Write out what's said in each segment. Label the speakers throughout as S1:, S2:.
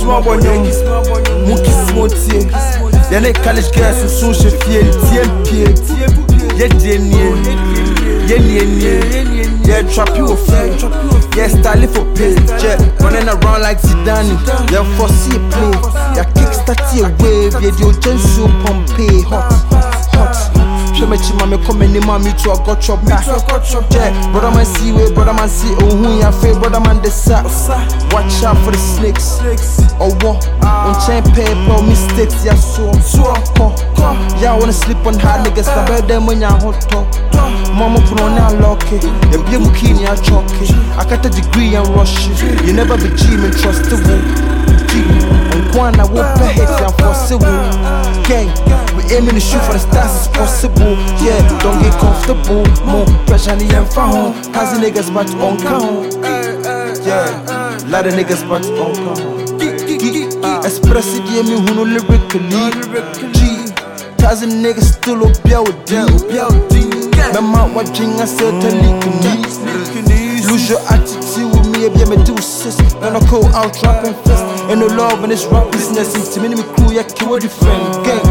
S1: small boy, Mookie Smotie. Y'a college girls so she feel TMP. Yeah, trap you a fake. Yeah, style for pay. Yeah, running around like Zidane. Yeah, foresee play. Yeah, kickstart your wave. Yeah, your gen so Pompeii. Hot. Show me chima me come any man me to a got chop back. Yeah, brother man see way, brother man see oh who ya feel, brother man the sack. Watch out for the snakes. Or what? On chain paper mistakes, yeah so. Yeah, I wanna sleep on hard niggas, I bet them when ya hot top. Mama put on that locky, you be mukini a chalky. I got a degree and rush it. You never be G and trust the wool. G and one I won't pay hate and possible. Gang, we aiming to shoot for the stars as possible. Yeah, don't get comfortable. More pressure on the young phone. Cause the niggas but on count. Yeah, lot of niggas but on count. Express it, yeah, me who no lyrically. G, cause the niggas still up here with D. Mama watching I said to lose your attitude with me, if you me do sis. When I go out rapping fast, and no love in this rap business. It's me crew, yeah, kill the friend. Gang.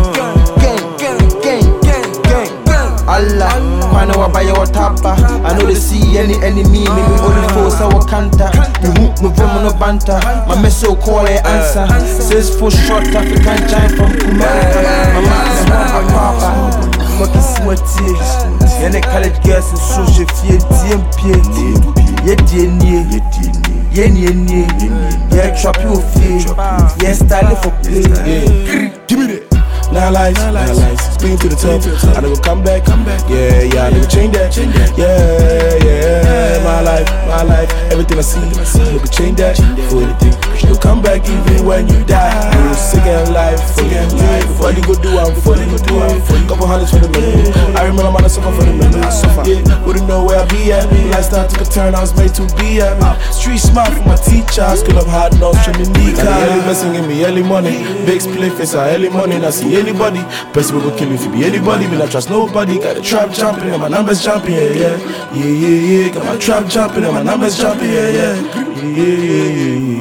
S1: Allah, I know I buy your tapa. I know they see any enemy, maybe only force our canter. Me from no banter, my message call it answer. Says for short African giant from Kumara. My man is my papa. Mookie Smotie. Y'a college girls so she feel TMP. Yeah, trap you feel. Yeah, style for play.
S2: Give me that. Now lights, spin to the top. I never come back. Yeah, I never change that. Yeah, my life, everything I see, I never change that for anything. You still come back even when you die. You sick and life, before you go do, I'm for you. Couple hundreds for the minute. I remember I'm on a suffer for the minute. Yeah, wouldn't know where I be at. Lifestyle took a turn, I was made to be at. Street smart for my teacher, school of hard knocks, trimming knee. Early blessing give me early money. Big split face, early money, and I see anybody. Person will kill if you be anybody, me not trust nobody. Got a trap jumping and my numbers jumping, yeah. Got my trap jumping and my numbers jumping, yeah.